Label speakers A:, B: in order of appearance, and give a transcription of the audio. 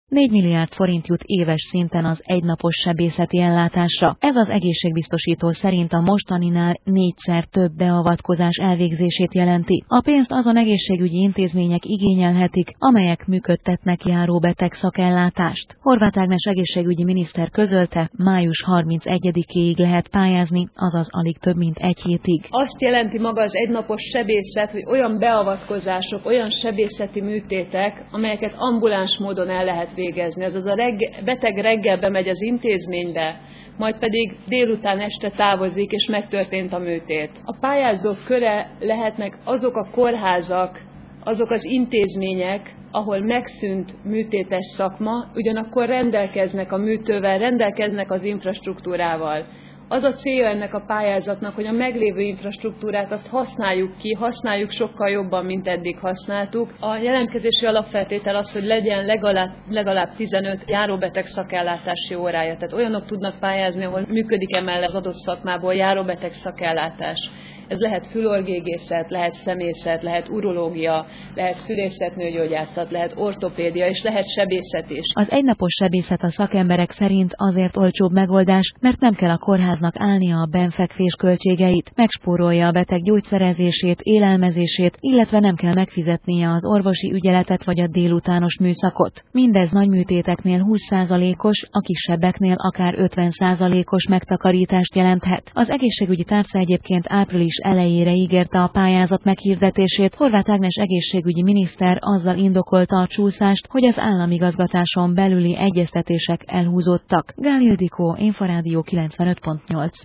A: 4 milliárd forint jut éves szinten az egynapos sebészeti ellátásra. Ez az egészségbiztosító szerint a mostaninál 4-szer több beavatkozás elvégzését jelenti. A pénzt azon egészségügyi intézmények igényelhetik, amelyek működtetnek járóbeteg szakellátást. Horváth Ágnes egészségügyi miniszter közölte, május 31-éig lehet pályázni, azaz alig több mint egy hétig.
B: Azt jelenti maga az egynapos sebészet, hogy olyan beavatkozások, olyan sebészeti műtétek, amelyeket ambuláns módon el lehet végezni. Azaz a beteg reggel bemegy az intézménybe, majd pedig délután este távozik, és megtörtént a műtét. A pályázók köre lehetnek azok a kórházak, azok az intézmények, ahol megszűnt műtétes szakma, ugyanakkor rendelkeznek a műtővel, rendelkeznek az infrastruktúrával. Az a célja ennek a pályázatnak, hogy a meglévő infrastruktúrát azt használjuk ki, használjuk sokkal jobban, mint eddig használtuk. A jelentkezési alapfeltétel az, hogy legyen legalább 15 járóbeteg szakellátási órája. Tehát olyanok tudnak pályázni, ahol működik emellett az adott szakmából járóbeteg szakellátás. Ez lehet fülorgégészet, lehet szemészet, lehet urológia, lehet szülészetnőgyógyászat, lehet ortopédia és lehet sebészet is.
A: Az egynapos sebészet a szakemberek szerint azért olcsóbb megoldás, mert nem kell a kórháznak állnia a benfekvés költségeit, megspórolja a beteg gyógyszerezését, élelmezését, illetve nem kell megfizetnie az orvosi ügyeletet vagy a délutános műszakot. Mindez nagyműtéteknél 20%-os, a kisebbeknél akár 50%-os megtakarítást jelenthet. Az egészségügyi tárca egyébként április elejére ígérte a pályázat meghirdetését. Horváth Ágnes egészségügyi miniszter azzal indokolta a csúszást, hogy az államigazgatáson belüli egyeztetések elhúzódtak. Gál Ildikó, Inforádió 95.8.